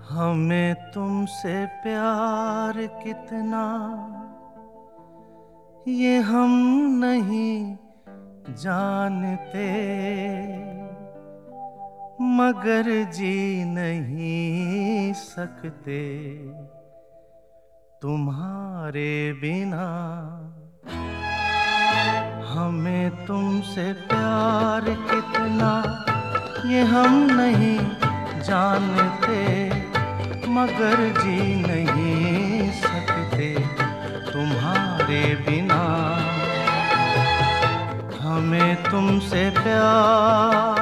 हमें तुमसे प्यार कितना ये हम नहीं जानते, मगर जी नहीं सकते तुम्हारे बिना। हमें तुमसे प्यार कितना ये हम नहीं जानते, मगर जी नहीं सकते तुम्हारे बिना। हमें तुमसे प्यार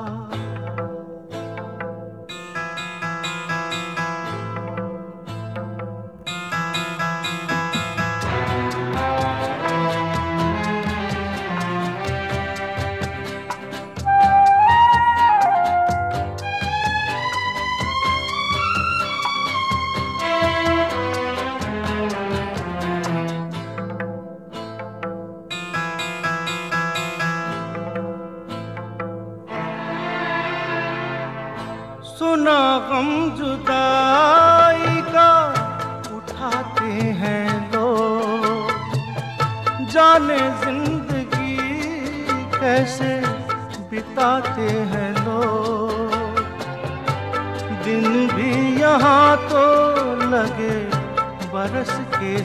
सुना गम जुदाई का उठाते हैं लोग, जाने जिंदगी कैसे बिताते हैं लोग। दिन भी यहाँ तो लगे बरस के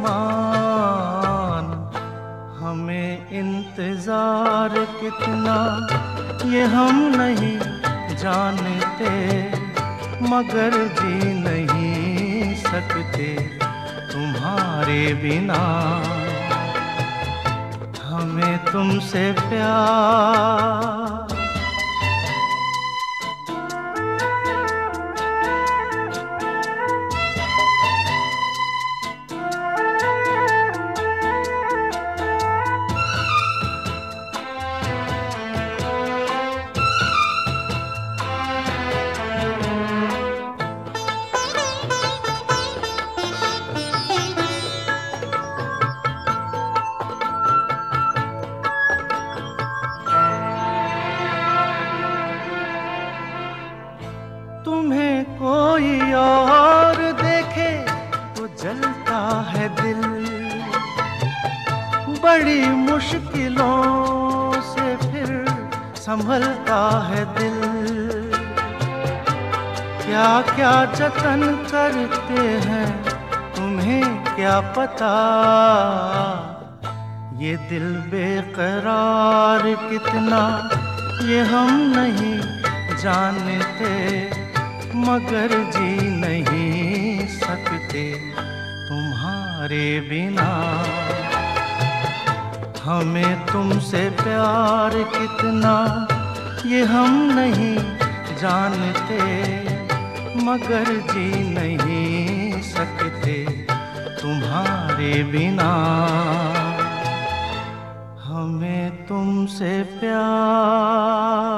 समान, हमें इंतजार कितना ये हम नहीं जानते, मगर जी नहीं सकते तुम्हारे बिना। हमें तुमसे प्यार तुम्हें कोई और देखे तो जलता है दिल, बड़ी मुश्किलों से फिर संभलता है दिल। क्या क्या जतन करते हैं तुम्हें क्या पता, ये दिल बेकरार कितना ये हम नहीं जानते, मगर जी नहीं सकते तुम्हारे बिना। हमें तुमसे प्यार कितना ये हम नहीं जानते, मगर जी नहीं सकते तुम्हारे बिना। हमें तुमसे प्यार